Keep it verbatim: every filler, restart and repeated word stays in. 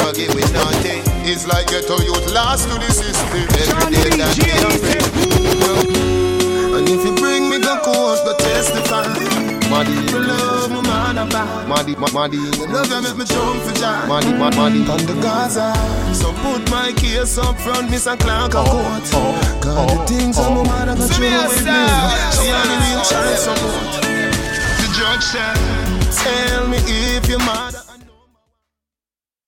never give it nothing. It's like ghetto youth lost to the system. Every day that they are free. And if you bring me go court, go testify. Maddy, you love my man about. Maddy, Maddy, you love you make me jump for joy. Maddy, Maddy, on the Gaza. So put my case up front, Mister Clark a court. Got the things on my man got you with me. She only real child support. The judge said, tell me if your mother